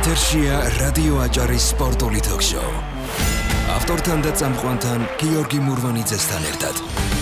ეთერშია რადიო აჭარის სპორტული თოქ-შოუ. ავტორთან და წამყვანთან გიორგი მურვანიძესთან ერთად.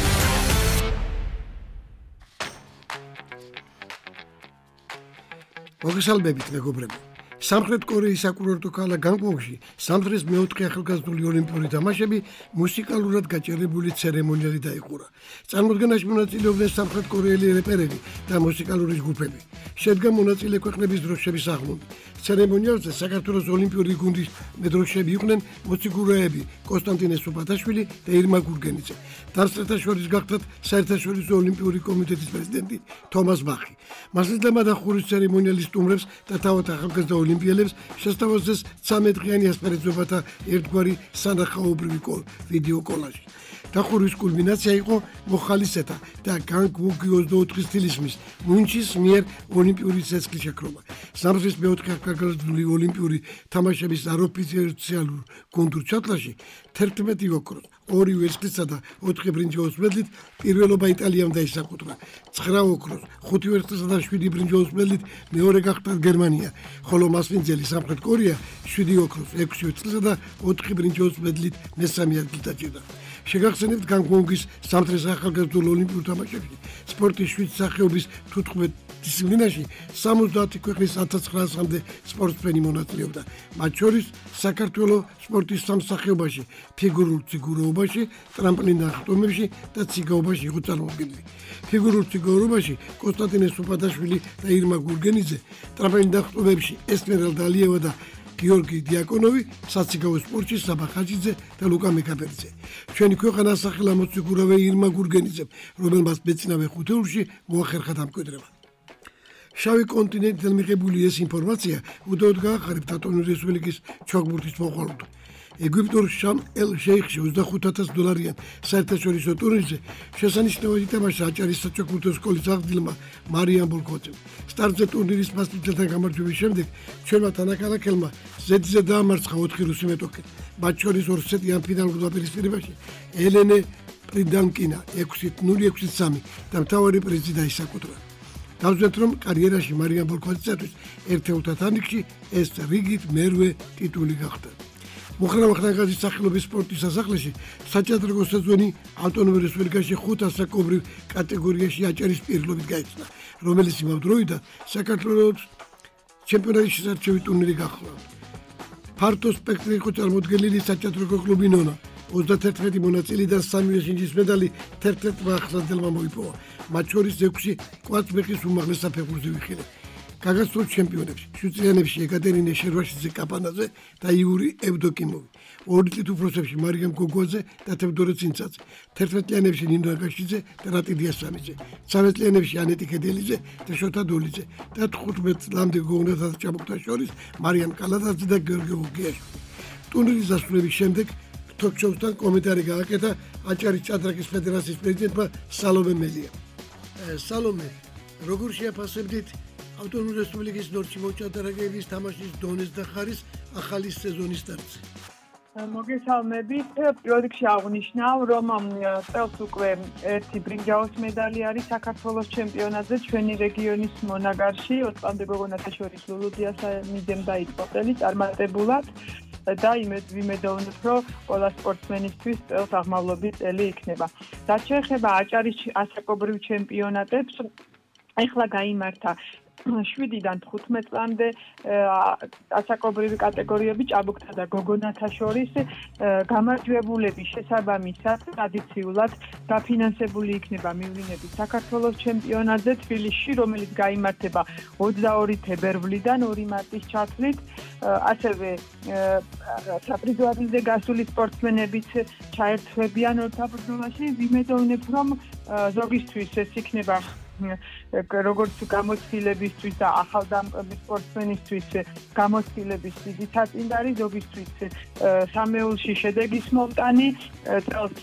მოგესალმებით მეგობრებო. სამხრეთ კორეის საკურორტო ქალაქ განგონგში სამდღის მეოთხე ახალგაზრდული ოლიმპიური თამაშები მუსიკალურად გაჭერებული ცერემონიალი დაიხურა. წარმოდგენაში მონაწილეობდნენ სამხრეთ კორეელი რეპერები და მუსიკალური ჯგუფები. შედგა მონაწილე ქვეყნების დროშების აღლუმი. ცერემონიალზე საქართველოს ოლიმპიური გუნდის მედროშები იყვნენ მოციქულეები კონსტანტინე სუბათაშვილი და ირმა გურგენიძე. დასწრეთა შორის გახდათ საერთაშორისო ოლიმპიური კომიტეტის პრეზიდენტი თომას ბახი. მასლიდამა დახურის ცერემონიალის სტუმრებს და თავად ახალგაზრდა ოლიმპიელებს შესთავაზეს 13 დღიანი ასპარეზობათა ერთგვარი სანახაობრივი ვიდეო კოლაჟი. დახურის კულმინაცია იყო მოხალისეთა და განგონგი 24 თილისმის მუნჩის მიერ ოლიმპიური ცეცხლის შეკრობა. სამგზის მეოთხე ახალგაზრდული ოლიმპიური თამაშების არაოფიციალურ გუნდურ ჩათვლაში 11 ოქროს, 2 ვერცხლისა და 4 ბრინჯაოს მედლით პირველობა იტალიამ დაისაკუთრა. 9 ოქროს, 5 ვერცხლისა და 7 ბრინჯაოს მედლით მეორე გახდა გერმანია, ხოლო მასპინძელი სამხრეთ კორეა 7 ოქროს, 6 ვერცხლისა და 4 ბრინჯაოს მედლით მესამე ადგილს დაჭერდა. შეგახსენებთ განგონგის სამდღის ახალგაზრდულ ოლიმპიურ თამაშებში სპორტის 7 სახეობის 15 დისციპლინაში 70 ქვეყნის 1900-მდე სპორტსმენი მონაწილეობდა. მათ შორის საქართველოს სპორტის სამ სახეობაში, ფიგურულ ციგუროვობაში, ტრამპლინ აღტომებში და ციგაობაში იყო წარმოდგენილი. ფიგურულ ციგუროვაში კონსტანტინე სუბათაშვილი და ირმა გურგენიძე, ტრამპლინ აღტომებში ესმერალდა ალიევა და გიორგი დიაკონოვი, საციგაო სპორტში საბა ხაჯიძე და ლუკა მეკაბერძე. ჩვენი ქვეყანა ასახელა მოციქურავე ირმა გურგენიძემ, რომელმაც მეწინავე ხუთეულში მოახერხა დამკვიდრება. შავი კონტინენტიდან მიღებული ეს ინფორმაცია უდაოდ გაახარებთ ატომური რესპუბლიკის ჩოგბურთის მოხალხედ. ეგვიპტურ შამ ელ-შეიხში $25,000 საერთაშორისო ტურნირზე შესანიშნავად ითამაშა აჭარის საჩოგბურთო სკოლის აღზრდილმა მარიამ ბოლქოძემ. სტარტზე ტურნირის მასპინძელთან გამარჯვების შემდეგ ჩვენმა თანაკალაკელმა ზედზე დაამარცხა 4 რუსი მეტოქე. მათ შორის 2 სეტი ამ ფინალურ დაპირისპირებაში ელენე პრიდანკინა 6-0, 6-3 და მთავარი პრიზი დაისაკუთრა. დავზვეთ, რომ კარიერაში მარიამ ბოლქოძეთვის ერთეულთა თანრიგში ეს რიგით მერვე ტიტული გახდა. მოხრავა ხნაგაზის სახელობის სპორტის სასახლეში საჭადრაკო სეზონი ავტონომურ რესპუბლიკაში 5 ასაკობრივ კატეგორიაში აჭარის პირობებით გაიხსნა, რომელიც იმავდროიდან საქართველოს ჩემპიონატის შესარჩევი ტურნირი გახდა. ფართო სპექტრი იყო წარმოდგენილი საჭადრაკო კლუბი ნონა. 31 მონაწილიდან 3 შინჯის მედალი 11 ახალგაზრდელმა მოიპოვა. მათ შორის 6 კვარტფინალის უმაღლეს საფეხურზე ვიხილე. გაგაცნოთ ჩემპიონებში, შვიდწლიანებში ეკატერინე შერვაშიძე კაპანაძე და იური ევდოკიმოვი, 2 წლით უფროსებში მარიამ გოგოაძე და თევდორე ცინცაძე, 11 წლიანებში ნინო აგაშიძე და რატი დიასამიძე, 13 წლიანებში ანეტი კედელიძე და შოთა დოლიძე და 15 წლამდე გოგონათა ჭაბუკთა შორის მარიამ კალადაძე და გიორგი გოგიაშვილი. ტურნირის დასრულების შემდეგ თოქ-შოუსთან კომენტარი გააკეთა აჭარის ჭადრაკის ფედერაციის პრეზიდენტმა სალომე მელია. სალომე, როგორ შეაფასებდით ავტონომური რესპუბლიკის ნორჩი მოჭადრაკეების თამაშის დონეს და ხარის ახალი სეზონის სტარტზე? მოგესალმებით. პირველ რიგში აღნიშნავ, რომ წელს უკვე ერთი ბრინჯაოს медали არის საქართველოს ჩემპიონატზე ჩვენი რეგიონის მონაგარში, ოტყამდე გოგონათა შორის ლულუდიას მიდემ დაიწყო წელი წარმატებულად და ვიმედოვნებ, რომ ყველა სპორტსმენისთვის წელს აღმავლობის წელი იქნება. რაც შეეხება აჭარის ასაკობრივ ჩემპიონატებს, ახლა გაიმართა 7-დან 15 წლამდე ასაკობრივი კატეგორიები ჭაბუკთა და გოგონათა შორის გამარჯვებულების შესაბამისად ტრადიციულად დაფინანსებული იქნება მივლინების საქართველოს ჩემპიონატზე თბილისში, რომელიც გაიმართება 22 თებერვლიდან 2 მარტის ჩათვლით. ასევე საპრიზო ადგილზე გასული სპორტსმენებიც ჩაერთვებიან ორთაბრძოლაში. ვიმედოვნებ, რომ ზოგისთვის ეს იქნება როგორც გამოცდილებისთვის და ახალდამტვერი სპორტსმენისთვის გამოცდილების დიდი საწინდარი, ზოგისთვის სამეულში შედეგის მომტანი. წელს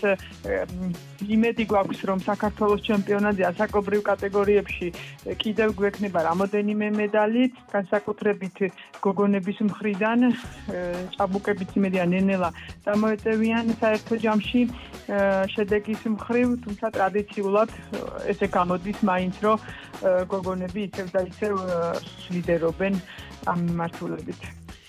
იმედი გვაქვს, რომ საქართველოს ჩემპიონატზე ასაკობრივ კატეგორიებში კიდევ გვექნება რამოდენიმე მედალი, განსაკუთრებით გოგონების მხრიდან, ჭაბუკებიც იმედია ნენელა წამოეწევიან საერთო ჯამში შედეგის მხრივ, თუმცა ტრადიციულად ესე გამოდის მაინც, რომ გოგონები ისევ და ისევ ლიდერობენ ამ მიმართულებით.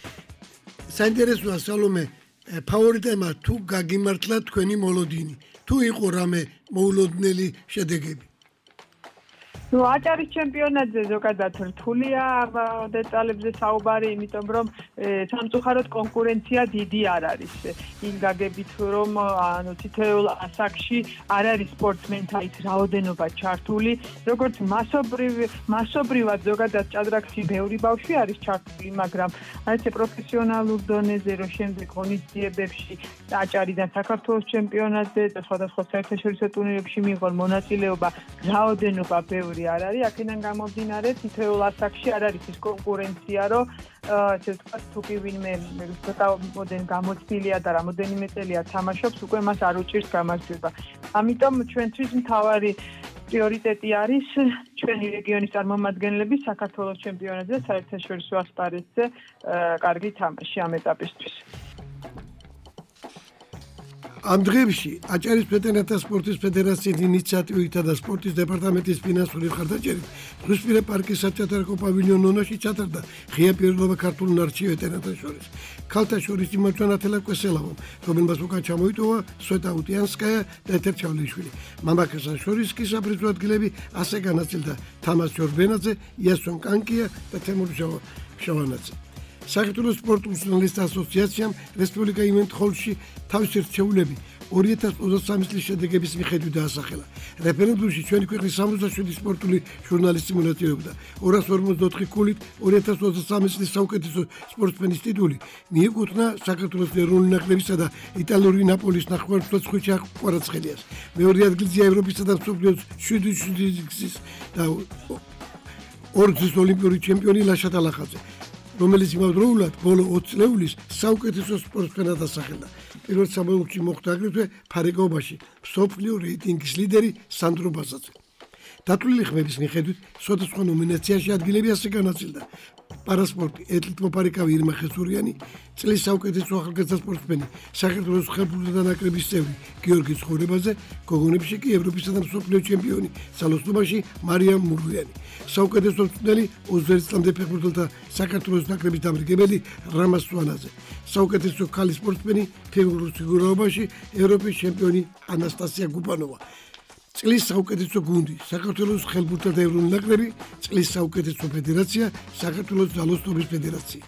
საინტერესოა სალომე ფავორიტებმა თუ გაგიმართლა თქვენი მოლოდინი თუ იყო რამე მოულოდნელი შედეგები Ну, აჭარის ჩემპიონატზე ზოგადად რთულია დეტალებზე საუბარი, იმიტომ რომ სამწუხაროდ კონკურენცია დიდი არ არის. იმ გაგებით რომ თითოეულ ასაკში არ არის სპორტსმენთა ის რაოდენობა ჩართული, როგორც მასობრივად ზოგადად ჭადრაკში ბევრი ბავშვი არის ჩართული, მაგრამ ასე პროფესიონალურ დონეზე რომ შემდეგ ღონისძიებებში აჭარიდან საქართველოს ჩემპიონატზე და სხვადასხვა საერთაშორისო ტურნირებში მიიღონ მონაწილეობა, რაოდენობა ბევრი არ არის, აქედან გამომდინარე, თითოეულ ასაკში არ არის ის კონკურენცია, რომ ესე ვთქვათ, თუ კი ვინმე ცოტამოდენ გამოცდილია და რამოდენიმე წელია თამაშობს, უკვე მას არ უჭირს გამარჯვება. ამიტომ ჩვენთვის მთავარი პრიორიტეტი არის ჩვენი რეგიონის წარმომადგენლების საქართველოს ჩემპიონატზე, საერთაშორისო ასპარეზზე კარგი თამაში ამ ეტაპისთვის. ამ დღეებში აჭარის ვეტერანთა სპორტის ფედერაციის ინიციატივითა და სპორტის დეპარტამენტის ფინანსური მხარდაჭერით ზღვისპირა პარკის საჩატარკო პავილიონ ნონაში ჩატარდა ღია პიროვნება ქართულ ნარჩი ვეტერანთა შორის. ქალთა შორის იმართვა ნათელა კვესელავომ, რომელმაც უკან ჩამოიტოვა სვეტა უტიანსკაია და ეთერ ჩავლეიშვილი. მამაკაცთა შორის კი საფრთხო ადგილები ასე განაწილდა თამაზ ჯორბენაძე, იასონ კანკია და თემურ შავანაძე. საქართველოს სპორტულ ჟურნალისტთა ასოციაციამ რესპუბლიკა ივენთ ჰოლში თავისი რჩეულები 2023 წლის შედეგების მიხედვით დაასახელა. რეფერენდუმში ჩვენი ქვეყნის 67 სპორტული ჟურნალისტი მონაწილეობდა. 244 ქულით 2023 წლის საუკეთესო სპორტსმენის ტიტული მიეკუთვნა საქართველოს ეროვნული ნაკრებისა და იტალიური ნაპოლის ნახევარმცველ ხვიჩა კვარაცხელიას. მეორე ადგილზეა ევროპისა და მსოფლიოს 7 და ორგზის ოლიმპიური ჩემპიონი ლაშა ტალახაძე. რომელიც იმავდროულად ბოლო 20 წლეულის საუკეთესო სპორტსმენად დასახელდა. პირველ სამეულში მოხვდა აგრეთვე ფარეკაობაში მსოფლიო რეიტინგის ლიდერი სანდრო ბაზაძე. დათვლილი ხმების მიხედვით სხვადასხვა ნომინაციაში ადგილები ასე განაწილდა. პარასპორტი ეთლეტ მოფარიკავი ირმა ხესურიანი, წლის საუკეთესო ახალგაზრდა სპორტსმენი, საქართველოს ხელბურთელთა ნაკრების წევრი გიორგი ცხორებაძე, გოგონებში კი ევროპისა და მსოფლიო ჩემპიონი სალოსნობაში მარიამ მურვიანი. საუკეთესო მწვრთნელი 21 წლამდე ფეხბურთელთა საქართველოს ნაკრების დამრიგებელი რამაზ სვანაძე. საუკეთესო ქალი სპორტსმენი ფიგურულ ფიგურაობაში ევროპის ჩემპიონი ანასტასია გუბანოვა. წლის საუკეთესო გუნდი საქართველოს ხელბურთელთა ეროვნული ნაკრები, წლის საუკეთესო ფედერაცია საქართველოს ძალოსნობის ფედერაცია.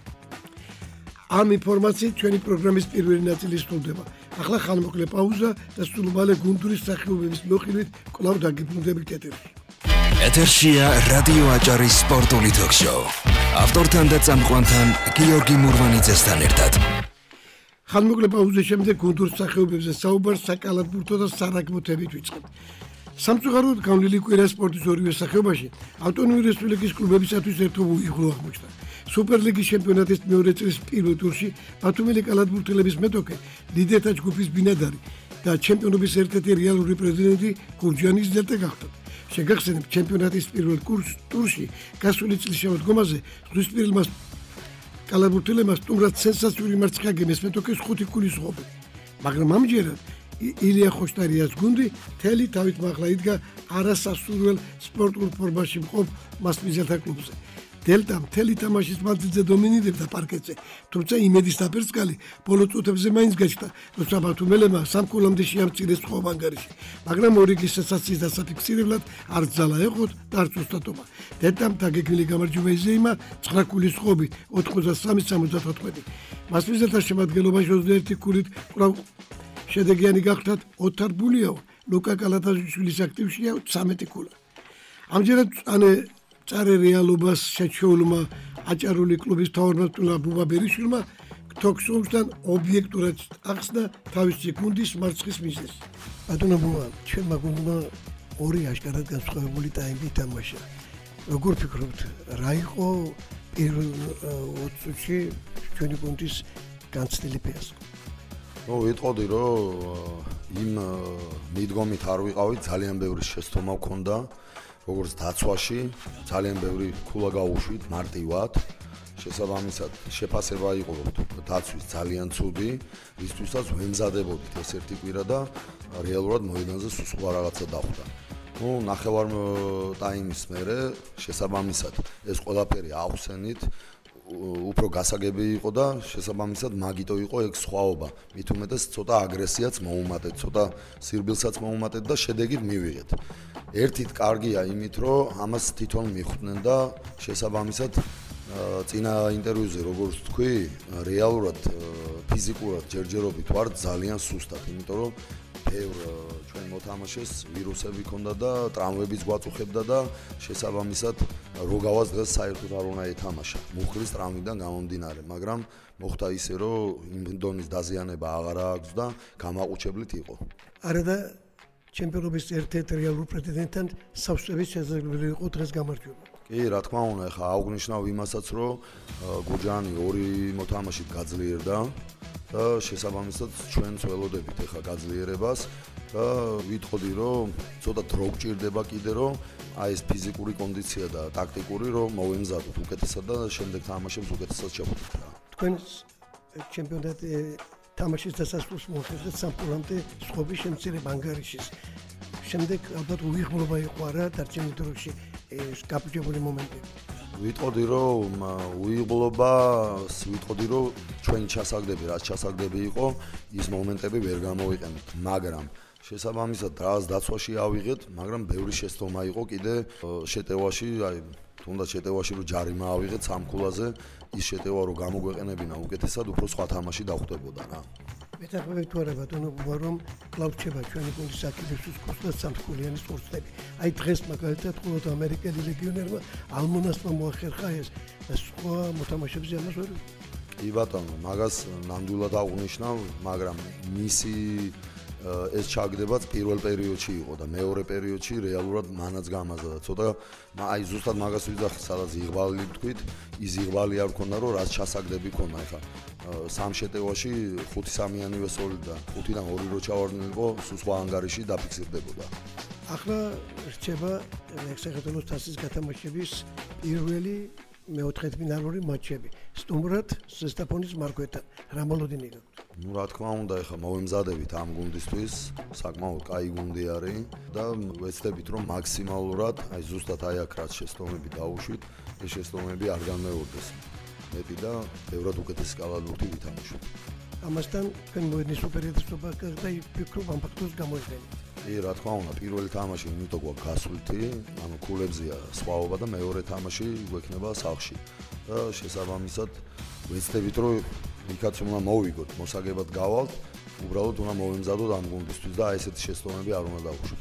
ამ ინფორმაციით ჩვენი პროგრამის პირველი ნაწილი სრულდება. ახლა ხანმოკლე პაუზა და სულ მალე გუნდურის სახეობების მოხილვით კვლავ დაგიბრუნდებით ეთერში. ეთერშია რადიო აჭარის სპორტული თოქ-შოუ. ავტორთან და წამყვანთან გიორგი მურვანიძესთან ერთად. ხანმოკლე პაუზის შემდეგ გუნდურის სახეობებზე საუბარს საკალათბურთო და სარაგბო თემით ვიწყებთ. სამწუხაროდ გავლილი კვირა სპორტის ორივე სახეობაში ავტონომიური რესპუბლიკის კლუბებისათვის ერთობო იღლო აღმოჩნდა. სუპერლიგის ჩემპიონატის მეორე წრის პირველ ტურში ბათუმელი კალათბურთელების მეტოქე ლიდერთა ჯგუფის ბინადარი და ჩემპიონობის ერთ-ერთი რეალური პრეზიდენტი გურჯანის ზელტე გახდა. შეგახსენებთ ჩემპიონატის პირველ ტურში გასული წლის შემოდგომაზე ზღვისპირელმა კალათბურთელებმა სტუმრად სენსაციური მარცხი აგებეს მეტოქეს 5 ქულის ღობე. მაგრამ ამჯერად ილია ხოშტარიას გუნდი თელი თავით მაღლა იდგა არასასურველ სპორტულ ფორმაში მყოფ მასპინძელთა კლუბზე. დელტა მთელი თამაშის მანძილზე დომინირებდა პარკეტზე, თუმცა იმედის დაფერწყალი ბოლო წუთებზე მაინც გაჩნდა, როცა ბათუმელებმა სამკულამდე შეამცირეს სხვაობ ანგარიში, მაგრამ ორიგის სენსაციის დასაფიქსირებლად არ ძალა ეყოთ და არც ოსტატობა. დელტამ დაგეგმილი გამარჯვება იზეიმა 9 ქულის ღობით 83-74. მასპინძელთა შემადგენლობაში 21 ქულით კვლავ შედეგიანი გახდათ ოთარ ბულიაო, ლუკა კალათაშვილის აქტივშია 13 ქულა. ამჯერად წარე რეალობას შეჩეულმა აჭარული კლუბის მთავარმართულმა ბუბა ბერიშვილმა თოქ-შოუსთან ობიექტურად ახსნა თავისი გუნდის მარცხის მიზეზი. ბატონო ბუბა, ჩვენმა გუნდმა ორი აშკარად განსხვავებული ტაიმი ითამაშა. როგორ ფიქრობთ, რა იყო პირველ 20 წუთში ჩვენი გუნდის განცდილი ფიასკო? ვიტყოდი, რომ იმ მიდგომით არ ვიყავით, ძალიან ბევრი შეცდომა გქონდა, როგორც დაცვაში, ძალიან ბევრი ქულა გაუშვით მარტივად. შესაბამისად, შეფასება იყო დაცვის ძალიან ცუდი, ისთვისაც ვემზადებოდით ეს ერთი კვირა და რეალურად მოედანზე სხვა რაღაცა დახვდა. ნახევარ ტაიმის მერე შესაბამისად ეს ყველაფერი ახსენით, უფრო გასაგები იყო და შესაბამისად მაგიტო იყო ეგ სხვაობა. მით უმეტეს ცოტა აგრესიაც მოუმატეთ, ცოტა სირბილსაც მოუმატეთ და შედეგით მივიღეთ. ერთით კარგია იმით, რომ ამას თვითონ მიხვდნენ და შესაბამისად წინა ინტერვიუზე როგორც თქვი, რეალურად ფიზიკურად ჯერჯერობით ვარ ძალიან სუსტად, იმიტომ რომ ბევრ ჩვენ მოთამაშეს ვირუსები ჰქონდა და ტრამვებიც გვაწუხებდა და შესაბამისად რო გავას დღეს საერთოდ არ უნდა ეთამაშა. მუხლის ტრამვიდან გამომდინარე, მაგრამ მოხდა ისე, რომ იმ დონის დაზიანება აღარ აქვს და გამაყუჩებლით იყო. არა და ჩემპიონობის ერთ-ერთ რეალურ პრეტენდენტთან სავსების შესაძლებელი იყო დღეს გამარჯვება. კი, რა თქმა უნდა, ხა აღვნიშნავ იმასაც, რომ გურჯაანი ორი მოთამაშით გაძლიერდა და შესაბამისად ჩვენც ველოდებით ახლა გაძლიერებას და ვიტყოდი, რომ ცოტა დრო გჭირდება კიდე, რომ აი ეს ფიზიკური კონდიცია და ტაქტიკური რომ მოვემზადოთ უკეთესად და შემდეგ თამაშებს უკეთესად შევხვდით რა. თქვენ ჩემპიონატი თამაშის დასასრულს მოხერხეთ სამფულამდე სხობის შემცირება ანგარიშის. შემდეგ ალბათ უიღბლობა იყო არა დარჩენილ დროში ეს გაბჭებული მომენტები. ვიტყოდი რომ უიღბლობას ვიტყოდი რომ ჩვენი ჩასაგდები რაც ჩასაგდები იყო ის მომენტები ვერ გამოვიყენეთ, მაგრამ შესაბამისად რაღაც დაცვაში ავიღეთ, მაგრამ ბევრი შეცდომა იყო კიდე შეტევაში, აი თუნდაც შეტევაში რომ ჯარიმა ავიღეთ სამქულაზე, ის შეტევა რომ გამოგვეყენებინა უკეთესად, უფრო სხვა თამაში დახვდებოდა რა. მეთანხმებით თუ არა ბატონო გუა რომ კლავჩება ჩვენი გუნდის აკიდებს კოსტა სამთქულიანი სპორტსები. აი დღეს მაგალითად მხოლოდ ამერიკელი ლეგიონერმა ალმონასმა მოახერხა ეს სხვა მოთამაშეებზე ამას ვერ კი ბატონო, მაგას ნამდვილად აღვნიშნავ, მაგრამ მისი ეს ჩაგდებაც პირველ პერიოდში იყო და მეორე პერიოდში რეალურად მანაც გამაზრდა. ცოტა აი ზუსტად მაგას ვიძახი, სადაც იღბალი თქვით, ის იღბალი არ ქონდა, რომ რაც ჩასაგდები ქონდა. ეხლა სამ შეტევაში 5-3-იანი ვესოლი და 5-დან 2 რო ჩავარდნილიყო, სულ სხვა ანგარიში დაფიქსირდებოდა. ახლა რჩება საქართველოს თასის გათამაშების პირველი მეოთხედფინალური მატჩები. სტუმრად ზესტაფონის მარგვეთან. რა მოლოდინი გაქვთ? Ну, რა თქმა უნდა, ეხლა მოვემზადებით ამ გუნდისთვის, საკმაოდ კაი გუნდი არის და ვეცდებით რომ მაქსიმალურად, აი ზუსტად აი აქ რაც შეცდომები დაუშვით, ეს შეცდომები არ განმეორდეს. მეტი და ბევრად უკეთესი კალათბურთი ვითამაშოთ. ამასთან თქვენ მოედნის უპირატესობა და ფიქრობ ამ ფაქტორს გამოიყენეთ. კი, რა თქმა უნდა, პირველი თამაში იმიტომ გვაქვს გასვლითი, ანუ ქულებზეა სხვაობა და მეორე თამაში გვექნება სახლში. და შესაბამისად ვეცდებით რომ იქაც უნდა მოვიგოთ, მოსაგებად გავალთ, უბრალოდ უნდა მოვემზადოთ ამ გუნდისთვის და აი ესეთი შეცდომები არ უნდა დავუშვით.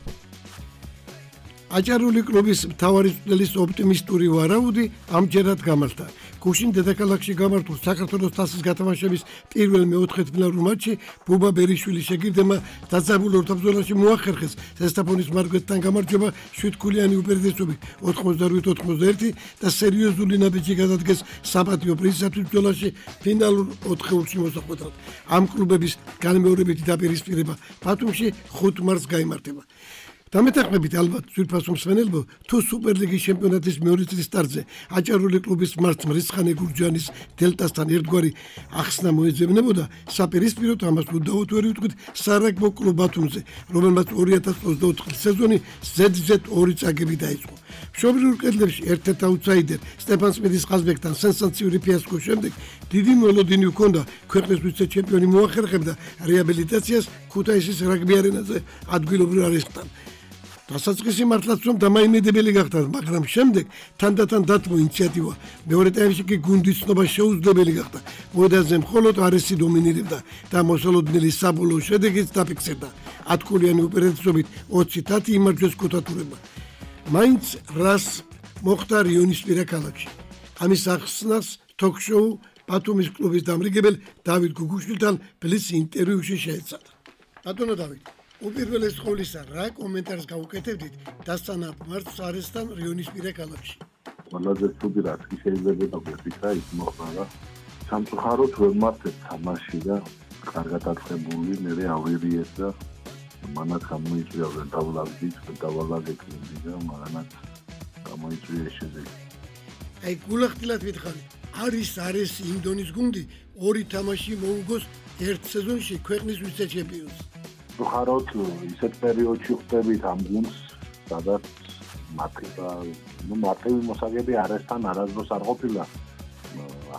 აჭარული კლუბის მთავარი წვრთნელის ოპტიმისტური ვარაუდი ამჯერად გამართა. გუშინ დედაქალაქში გამართულ საქართველოს თასის გათამაშების პირველ მეოთხედფინალურ მატჩში ბუბა ბერიშვილის შეგირდებმა დაძაბულ ორთაბრძოლაში მოახერხეს ზესტაფონის მარგვეთთან გამარჯვება 7 ქულიანი უპირატესობით 88-91 და სერიოზული ნაბიჯი გადადგეს საპატიო პრიზისათვის ბრძოლაში ფინალურ 4-ში მოსახვედრად. ამ კლუბების განმეორებითი დაპირისპირება ბათუმში 5 მარტს გაიმართება. დამეთანხმებით ალბათ ძვირფასო მსმენელბო თუ სუპერლიგის ჩემპიონატის მეორე წლის სტარტზე აჭარული კლუბის მარცხ მრისხანე გურჯაანის დელტასთან ერთგვარი ახსნა მოეძებნებოდა, საპირისპიროდ ამას უდავოდ ვერ ვიტყვით სარაგბო კლუბ ბათუმზე, რომელმაც 2024 სეზონი ZZ2 წაგები დაიწყო. მშობლიურ კედლებში ერთ-ერთ აუთსაიდერ სტეფან სმიტის ყაზბეგთან სენსაციური ფიასკოს შემდეგ დიდი მოლოდინი ჰქონდა ქვეყნის ვიცე-ჩემპიონი მოახერხებდა რეაბილიტაციას ქუთაისის რაგბი არენაზე ადგილობრივ არესტთან. დასაწყისი მართლაც რომ დამაიმედებელი გახდა, მაგრამ შემდეგ თანდათან დათმო ინიციატივა. მეორე ტაიმში კი გუნდის ცნობა შეუძლებელი გახდა. მოედანზე მხოლოდ არესი დომინირებდა და მოსალოდნელი საბოლოო შედეგიც დაფიქსირდა. 10 ქულიანი უპირატესობით 20-10 იმარჯვეს ქუთათურებმა. მაინც რას მოხდა რიონისპირა ქალაქში. ამის ახსნას თოქ-შოუ ბათუმის კლუბის დამრიგებელ დავით გუგუშვილთან ბლის ინტერვიუში შეეცადა. ბატონო დავით, უპირველეს ყოვლისა, რა კომენტარს გავუკეთებდით დასწანა მარტს არესთან რიონისპირა ქალაქში? ყველაზე ცუდი რაც კი შეიძლება დაგვეცით რა ის მოხდა რა. სამწუხაროდ ვერ მართეთ თამაში და კარგად აწყებული, მე ავირიეს და მანაც გამოიწვია დავალაგეთ და მანაც გამოიწვია შედეგი. აი გულახდილად ვითხარი, არის იმ დონის გუნდი ორი თამაში მოუგოს ერთ სეზონში ქვეყნის ვიცე-ჩემპიონს. სამწუხაროდ ისეთ პერიოდში ხვდებით ამ გუნდს, სადაც მარტივი მოსაგები არასთან არასდროს არ ყოფილა.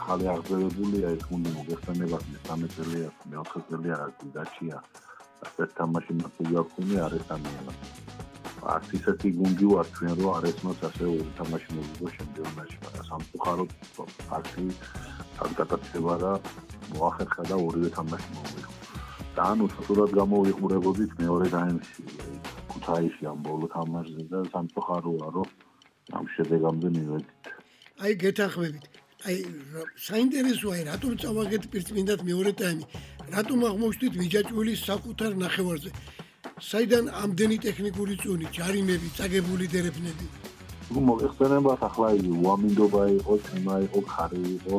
ახალი აღზევებულია ეს გუნდი მოგეხსენებათ მე-13 წელია, მე-4 წელია დაჩია. ასეთ თამაში მართლა აქვს არესტანია. არც ისეთი გუნდი ვარ ჩვენ რომ არესმოს ასე ორი თამაში მოგიგო ჩემპიონატში, მაგრამ სამწუხაროდ ფაქტი გადაწყვეტა და მოახერხა და ორივე თამაში მოვიღო. და ანუ სულ გამოვიყურებოდით მეორე ტაიმში ქუთაისში ამ ბოლო თამაშზე და სამწუხაროა რომ ამ შედეგამდე მივედით. აი გეთანხმებით. აი საინტერესოა რატომ წავაგეთ პირწმინდად მეორე ტაიმი? რატომ აღმოჩნდით ვიჯაჭვილის საკუთარ ნახევარზე? საიდან ამდენი ტექნიკური წუნი, ჯარიმები, წაგებული დერეფნები? მოგეხსენებათ ახლა იგი უამინდობა იყო, თემა იყო, ხარი იყო.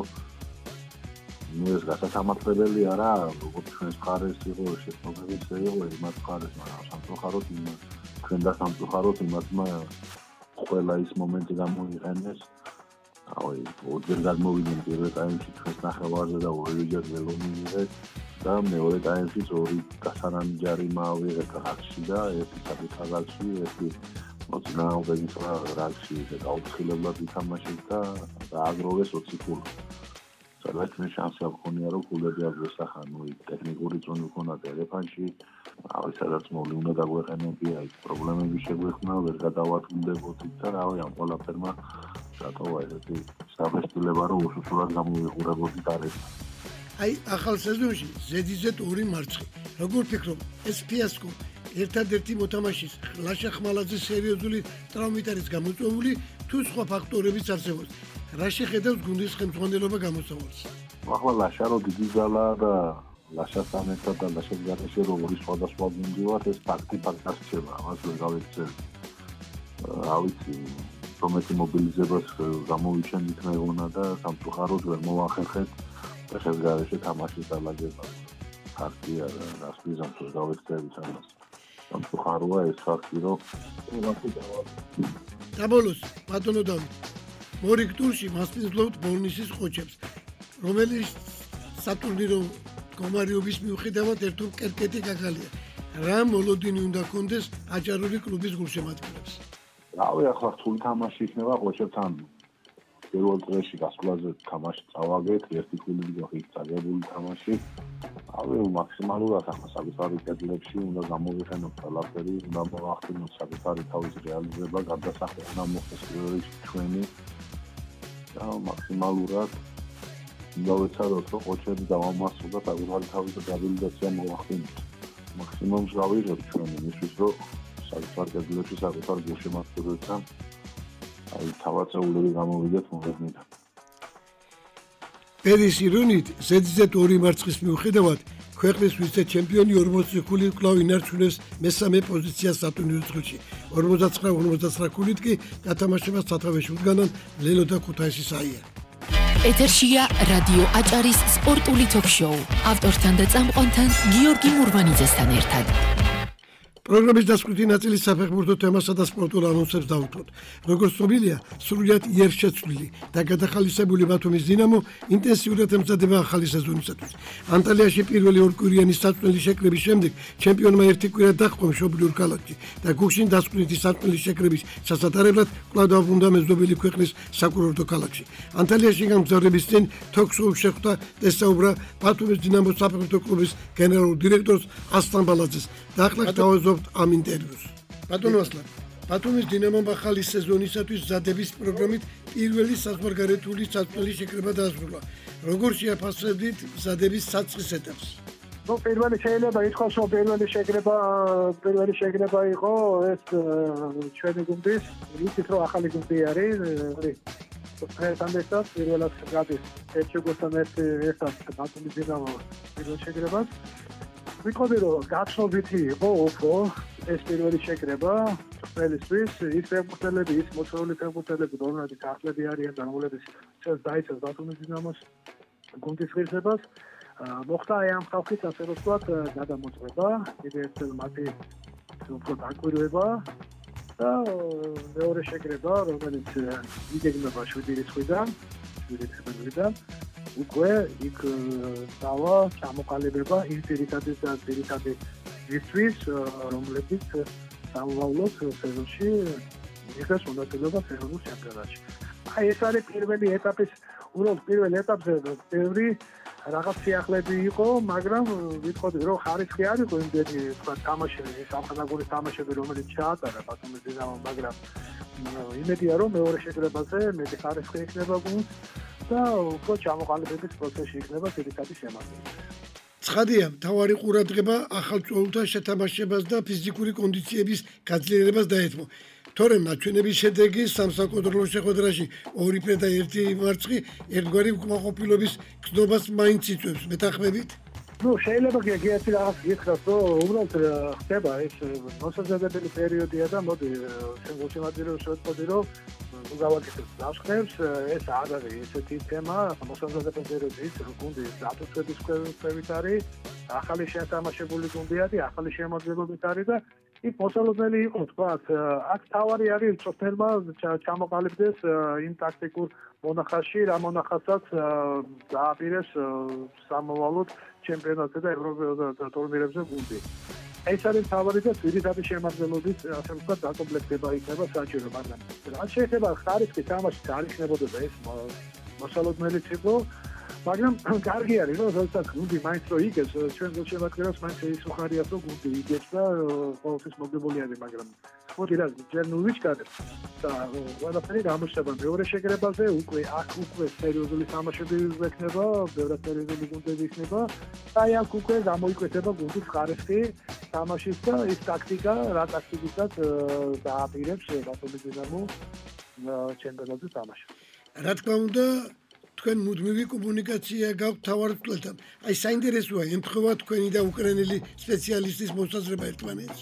ეს გასათამაშებელი არა, როგორც ჩვენს მხარეს იყო, შეფოთებით იყო იმათ მხარეს, მაგრამ სამწუხაროდ ჩვენ და სამწუხაროდ იმათმა ყველა ის მომენტი გამოიყენეს. აი, ორჯერ გადმოვიდნენ პირველ ტაიმში ჩვენს ნახევარზე და ორჯერ ველონი მიიღეს და მეორე ტაიმში ორი გასანანი ჯარიმა ავიღეთ რაგში და ერთი საკითხი რაგში, ერთი მოწინააღმდეგის რაგში და გაუცხილებლად ითამაშეს და დააგროვეს 20 ქულა. სადაც მე შანსი აქვს რომ ქულები აგვესახან, ნუ ტექნიკური წონი ქონა დერეფანში, აი სადაც მოვლი უნდა დაგვეყენებია, ის პრობლემები შეგვეხნა, ვერ გადავატყუნდებოდით და რავი ამ ყველაფერმა დატოვა ესეთი საფესტილება რომ უშუალოდ გამოვიყურებოდით არის. აი ახალ სეზონში ზედიზედ 2 მარცხი. როგორ ფიქრობ, ეს ფიასკო ერთადერთი მოთამაშის ლაშა ხმალაძის სერიოზული ტრავმით არის გამოწვეული თუ სხვა ფაქტორებიც არსებობს? რა შეხედავს გუნდის ხელმძღვანელობა გამოსავალს? ახლა ლაშა რო დიდი ძალა და ლაშასთან ერთად და ლაშას გარეშე რო ორი სხვადასხვა გუნდი ვართ, ეს ფაქტი რჩება, ამას ვერ გავიქცევ. რა ვიცი, რომელი მობილიზებას გამოვიჩენით მეღონა და სამწუხაროდ ვერ მოახერხეთ ლაშას გარეშე თამაშის დალაგება. ფაქტია რას ვიზამთ ვერ გავიქცევით ამას. სამწუხაროა ეს ფაქტი, რომ დაბოლოს, ბატონო დავით, მორიგ ტურში მასპინძლობთ ბოლნისის ყოჩებს, რომელიც სატურნირო მდგომარეობის მიუხედავად ერთ კერკეტი გაგალია. რა მოლოდინი უნდა კონდეს აჭარული კლუბის გულშემატკივრებს? რავი, ახლა რთული თამაში იქნება ყოჩებთან. პირველ დღეში გასვლაზე თამაში წავაგეთ, ერთი ქულით გახით წაგებული თამაში. რავი, მაქსიმალურად ახლა საკუთარი კედლებში უნდა გამოვიყენოთ ყველაფერი, უნდა მოახდინოთ საკუთარი თავის რეალიზება, გადასახვა უნდა მოხდეს პირველ ჩვენი და მაქსიმალურად უნდა ვეცადოთ, რომ ყოჩები დავამასწროთ და საკუთარი თავის რეალიზაცია მოახდინოთ. მაქსიმუმს გავიღებთ ჩვენ იმისთვის, რომ საკუთარ კედლებში საკუთარ გულშემატკივრებთან აი თავაწეულები გამოვიდეთ მომდევნიდან. პერის ირონით, ზედიზედ 2 მარცხის მიუხედავად, ქვეყნის ვიცე-ჩემპიონი 40 ქულით კვლავ ინარჩუნებს მესამე პოზიციას სატურნირო წრეში. 49-49 ქულით კი გათამაშებას სათავეში უდგანან ლელო და ქუთაისის აია. ეთერშია რადიო აჭარის სპორტული ток-შოუ. ავტორთან და წამყვანთან გიორგი მურვანიძესთან ერთად. პროგრამის დასკვნითი ნაწილი საფეხბურთო თემასა და სპორტულ ანონსებს დავუთმოთ. როგორც ცნობილია, სრულიად იერთშეცვლილი და გადახალისებული ბათუმის დინამო ინტენსიურად ემზადება ახალი სეზონისათვის. ანტალიაში პირველი ორკვირიანი საწვრთნელი შეკრების შემდეგ ჩემპიონმა ერთი კვირა დაჰყო მშობლიურ ქალაქში და გუშინ დასკვნითი საწვრთნელი შეკრების სასატარებლად კვლავ დაუბრუნდა მეზობელი ქვეყნის საკურორტო ქალაქში. ანტალიაში გამგზავრების წინ ток-შოუ შეხვდა და ესაუბრა ბათუმის დინამოს საფეხბურთო კლუბის გენერალურ დირექტორს ასლან ბალაძეს და ახლა გავაზრდა ამ ინტერვიუს. ბატონო ასლან, ბათუმის დინამომ ახალი სეზონისათვის მზადების პროგრამით პირველი საზღვარგარეთული საწვრთნელი შეკრება დაასრულა. როგორ შეაფასებთ მზადების საწყის ეტაპს? ნუ პირველი შეიძლება ითქვას, რომ პირველი შეკრება იყო ეს ჩვენი გუნდის, ვიცით რომ ახალი გუნდი არის, ერთთან ერთად პირველად გადის ერთგულთან ერთად ბათუმის დინამო პირველ შეკრებას. ვიტყოდი რომ გაცნობითი იყო უფრო ეს პირველი შეკრება წვრთნელისთვის, ის ფეხბურთელები, ის მოწვეული ფეხბურთელები, რომლებიც ახლები არიან და რომლებიც წელს დაიცავს ბათუმის დინამოს გუნდის ღირსებას, მოხდა აი ამ ხალხის ასე რომ ვთქვათ გადამოწყვეტა, კიდევ ერთხელ მათი უფრო დაკვირვება და მეორე შეკრება, რომელიც იგეგმება 7 რიცხვიდან, უკვე იქ დავა ჩამოყალიბება ის ძირითადი ისთვის, რომლებიც სამოვალოდ სეზონში იღებს მონაწილეობას ეროვნულ ჩემპიონატში. აი ეს არის პირველი ეტაპის უბრალოდ პირველ ეტაპზე ბევრი რაღაც სიახლეები იყო, მაგრამ ვიტყოდი რომ ხარისხი არ იყო იმდენი თქვა თამაშები, სამხატვრო თამაშები, რომელიც ჩაატარა ბათუმის დინამომ, მაგრამ იმედია რომ მეორე შეკრებაზე მეტი ხარისხი იქნება გუნდს და უფრო ჩამოყალიბების პროცესში იქნება ძირითადი შემადგენლობა. ცხადია, მთავარი ყურადღება ახალ წვეულთა შეთამაშებას და ფიზიკური კონდიციების გაძლიერებას დაეთმო. თორემ მაჩვენების შედეგი სამსაკონტროლო შეხვედრაში 2 ფერ და 1 მარცხი ერთგვარი უკმაყოფილების გზნობას მაინც იწვევს. მეთანხმებით? შეიძლება გიერთი რაღაც გითხრათ, რომ უბრალოდ ხდება ეს მოსაზრებელი პერიოდია და მოდი ჩვენ გულშემატკივრებს ვეთქოდი, რომ გავაკეთებთ დასხნებს, ეს არ არის ესეთი თემა, მოსაზრებელი პერიოდის გუნდი დაწესების ქვევით არის, ახალი შეთამაშებული გუნდი არის, ახალი შემოძლებლობით არის და იქ მოსალოდნელი იყო, თქვათ, აქ თავარი არის წოფერმა ჩამოყალიბდეს იმ ტაქტიკურ მონახაზში, რა მონახაზსაც დააპირეს სამოვალოდ ჩემპიონატზე და ევროპულ ტურნირებზე გუნდი. ეს არის თავარი და ძირითადი შემადგენლობის, ასე ვთქვათ, დაკომპლექტება იქნება საჭირო, მაგრამ რაც შეეხება ხარისხის თამაშს არ იქნებოდა ეს მოსალოდნელიც იყო, მაგრამ კარგი არის, რომ როდესაც გუნდი მაინც რო იგებს, ჩვენ გულშემატკივრებს მაინც ის უხარიათ, რომ გუნდი იგებს და ყოველთვის მოგებული არის, მაგრამ ხოდი რა ჯერ ნუ ვიჩქარებ და ყველაფერი გამოჩნდება მეორე შეკრებაზე, უკვე სერიოზული თამაშები იქნება, ბევრად სერიოზული გუნდები იქნება. აი აქ უკვე გამოიკვეთება გუნდის ხარისხი თამაშის და ის ტაქტიკა, რა ტაქტიკითაც დააპირებს ბათუმის დინამო ჩემპიონატზე თამაშს. რა თქმა უნდა, თქვენ მუდმივი კომუნიკაცია გაქვთ მთავარ მწვრთნელთან. აი საინტერესოა ემთხვევა თქვენი და უკრაინელი სპეციალისტის მოსაზრება ერთმანეთს.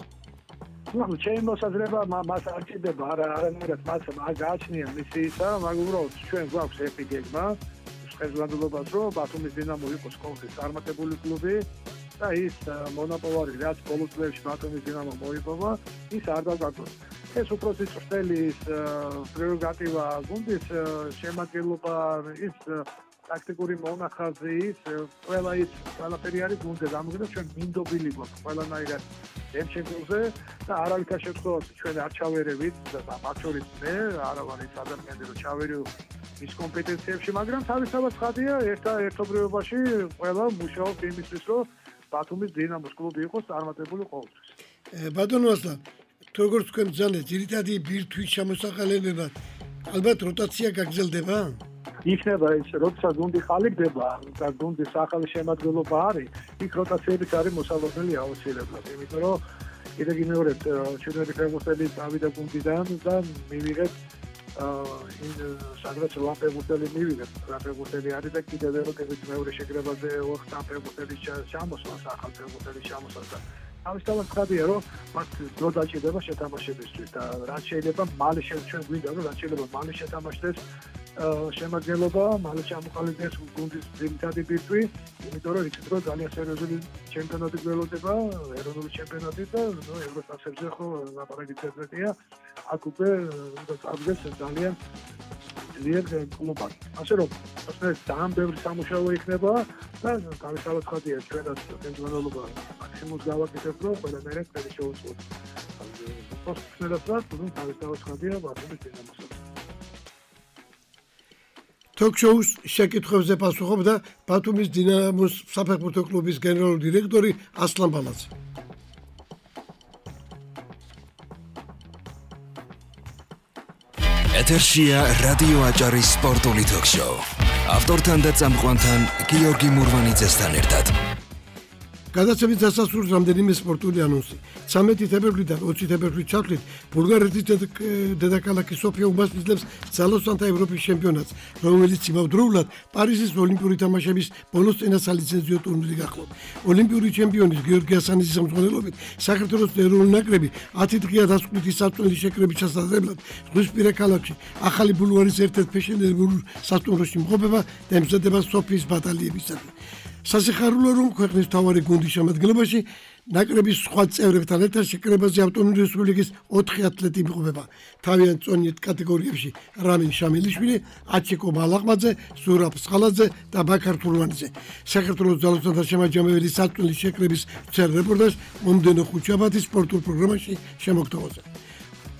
ნუ ჩემი მოსაზრება მას არ ჭირდება, არანაირად მას გააჩნია მისი ისა, მაგრამ უბრალოდ ჩვენ გვაქვს ერთი გეგმა, შესაძლებლობას რომ ბათუმის დინამო იყოს კონკრეტ წარმატებული კლუბი და ის მონოპოლარი რაც ბოლო წლებში ბათუმის დინამო მოიპოვა, ის არ დაგაგოს. ეს უფრო სიწყდილის პრეროგატივა გუნდის შემადგენლობა, ის ტაქტიკური მონახაზი, ის ყველაფერი არის გუნდზე გამოგდა, ჩვენ მინდობილი გვაქვს ყველანაირად ერთ შემთხვევაში და არავითარ შემთხვევაში ჩვენ არ ჩავერევით და მათ შორის მე არ ვარ ის ადამიანი რომ ჩავერიო ის კომპეტენციებში, მაგრამ თავისთავად ხადია ერთობრივობაში ყველა მუშაობს იმისთვის რომ ბათუმის დინამოს კლუბი იყოს წარმატებული ყოველთვის. ბატონო ასლან, როგორც თქვენ ბრძანეთ, ძირითადი ბირთვის ჩამოსაყალიბებლად ალბათ როტაცია გაგრძელდება? იქნება ეს, როდესაც გუნდი ხალიფდება და გუნდის ახალი შემადგენლობა არის, იქ როტაციების არის მოსალოდნელი აუცილებლად, იმიტომ რომ კიდევ მეორედ ჩვენი ფეხბურთელი წავიდა გუნდიდან და მივიღეთ სადღაც 8 ფეხბურთელი მივიღეთ, 8 ფეხბურთელი არის და კიდევ მეორე შეკრებაზე 4 ფეხბურთელი ჩამოსვლა, ახალ ფეხბურთელის ჩამოსვლა. თავისთავად ხადია, რომ მათ დრო დაჭირდება შეთამაშებისთვის და რაც შეიძლება მალე ჩვენ გვინდა რომ რაც შეიძლება მალე შეთამაშდეს შემადგენლობა, მალე ჩამოყალიბდეს გუნდის ძირითადი ბირთვი, იმიტომ რომ იცით რომ ძალიან სერიოზული ჩემპიონატი გველოდება, ეროვნული ჩემპიონატი და ევროპასებზე ხო ლაპარაკი წესრიგია, აქ უკვე უნდა წავიდეს ძალიან ძლიერ კლუბად. ასე რომ ძალიან ბევრი სამუშაო იქნება და თავისთავად ხადია ჩვენაც ხელმძღვანელობა მაქსიმუმს გავაკეთებთ რომ ყველანაირად შეუძლოთ. პროფესიონალურად თავისთავად ხადია ბათუმის დინამოსაც. Talk-shows შეკითხვებზე პასუხობდა ბათუმის დინამოს საფეხბურთო კლუბის გენერალური დირექტორი ასლან ბალაძე. ეთერშია რადიო აჭარის სპორტული ток-შოუ. ავტორთან და წამყვანთან გიორგი მურვანიძესთან ერთად. გადაცემის დასასრულს რამდენიმე სპორტული ანონსი. 13 თებერვლიდან 20 თებერვლის ჩათვლით ბულგარეთის დედაქალაქი სოფია უმასპინძლებს ძალოსანთა ევროპის ჩემპიონატს, რომელიც იმავდროულად პარიზის ოლიმპიური თამაშების ბოლოს წინასალიცენზიო ტურნირი გახლავთ. ოლიმპიური ჩემპიონის გიორგი ასანიძის ხელმძღვანელობით საქართველოს ეროვნული ნაკრები 10 დღეა დასკვნითი საწვრთნელი შეკრების ჩასატარებლად ზღვისპირა ქალაქში ახალი ბულვარის ერთ-ერთ ფეშენებულ სასტუმროში მყოფება და ემზადება სოფიის ბატალიებისათვის. სასიხარულო რომ ქვეყნის მთავარი გუნდის შემადგენლობაში ნაკრების სხვა წევრებთან ერთად შეკრებაზე ავტონომიური რესპუბლიკის 4 ათლეტი იმყოფება. თავიანთ წონით კატეგორიებში რამინ შამილიშვილი, აჩიკო მალაღმაძე, ზურაბ სხალაძე და ბაქარ თურმანიძე. საქართველოს ძალოსანთა შემაჯამებელი საწვრთნელი შეკრების წერ რეპორტაჟ მომდენო ხუთშაბათის სპორტულ პროგრამაში შემოგთავაზა.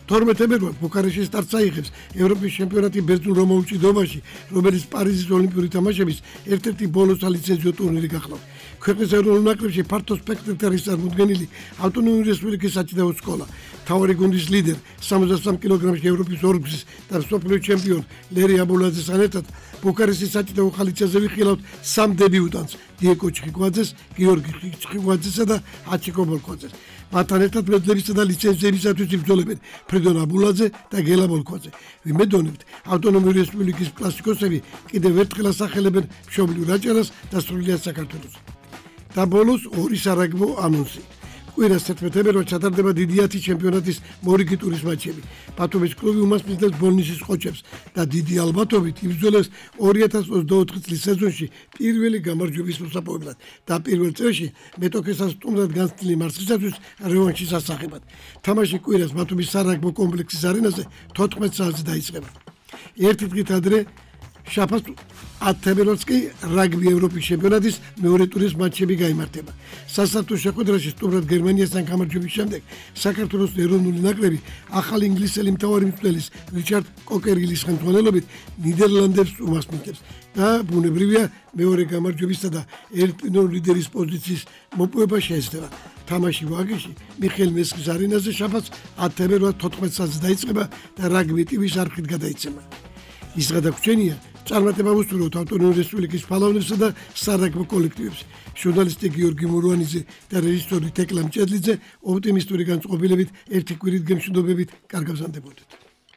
12 თებერვალს ბუქარესტში სტარტს აიღებს ევროპის ჩემპიონატი ბერძნულ რომაულ ჭიდობაში, რომელიც პარიზის ოლიმპიური თამაშების ერთ-ერთი ბოლო სალიცენზიო ტურნირი გახლავთ. ქვეყნის ეროვნულ ნაკრებში ფართო სპექტრით არის წარმოდგენილი ავტონომიური რესპუბლიკის საჭიდაო სკოლა. მთავარი გუნდის ლიდერ 63 კილოგრამში ევროპის ორგზის და მსოფლიო ჩემპიონ ლერი აბულაძესთან ერთად ბუქარესტის საჭიდაო ხალიცაზე ვიხილავთ სამ დებიუტანტს: დიეგო ჩხიკვაძეს, გიორგი ჩხიკვაძესა და აჩიკო ბოლქვაძეს. მათთან ერთად მედლებისა და ლიცენზიებისათვის იბრძოლებენ ფრედონ აბულაძე და გელა ბოლქვაძე. ვიმედოვნებთ, ავტონომიური რესპუბლიკის კლასიკოსები კიდევ ერთხელ ასახელებენ მშობლიურ აჭარას და სრულიად საქართველოს. და ბოლოს ორი სარაგბო ანონსი. კვირას 11 თებერვალს ჩატარდება დიდი 10 ჩემპიონატის მორიგი ტურის მატჩები. ბათუმის კლუბი უმასპინძლებს ბოლნისის ყოჩებს და დიდი ალბათობით იბრძოლებს 2024 წლის სეზონში პირველი გამარჯვების მოსაპოვებლად და პირველ წრეში მეტოქესას სტუმრად განცდილი მარცხისათვის რევანშის ასახებად. თამაში კვირას ბათუმის სარაგბო კომპლექსის არენაზე 14 საათზე დაიწყება. ერთი დღით ადრე შაფას 10 თებერვალს კი რაგბი ევროპის ჩემპიონატის მეორე ტურის მატჩები გაიმართება. სასარგებლო შეხვედრაში სტუმრად გერმანიასთან გამარჯვების შემდეგ საქართველოს ეროვნული ნაკრები ახალი ინგლისელი მთავარი მწვრთნელის რიჩარდ კოკერგილის ხელმძღვანელობით ნიდერლანდებს უმასპინძლებს და ბუნებრივია მეორე გამარჯვებისა და ერთპიროვნული ლიდერის პოზიციის მოპოვება შეეცდება. თამაში ვაგიში მიხეილ მესხის არენაზე შაფას 10 თებერვალს 14 საათზე დაიწყება და რაგბი ტივის არხით გადაიცემა. ის გადაგვჩენია წარმატება უსურვოთ ავტონომიური რესპუბლიკის ფალავნებსა და სარაგბო კოლექტივებს. ჟურნალისტი გიორგი მურვანიძე და რეჟისორი თეკლა მჭედლიძე ოპტიმისტური განწყობილებით ერთი კვირით გემშვიდობებით კარგავზანდებოდეთ.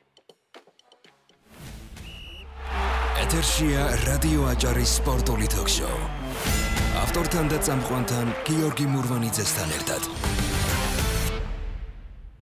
ეთერშია რადიო აჭარის სპორტული თოქ-შოუ. ავტორთან და წამყვანთან გიორგი მურვანიძესთან ერთად.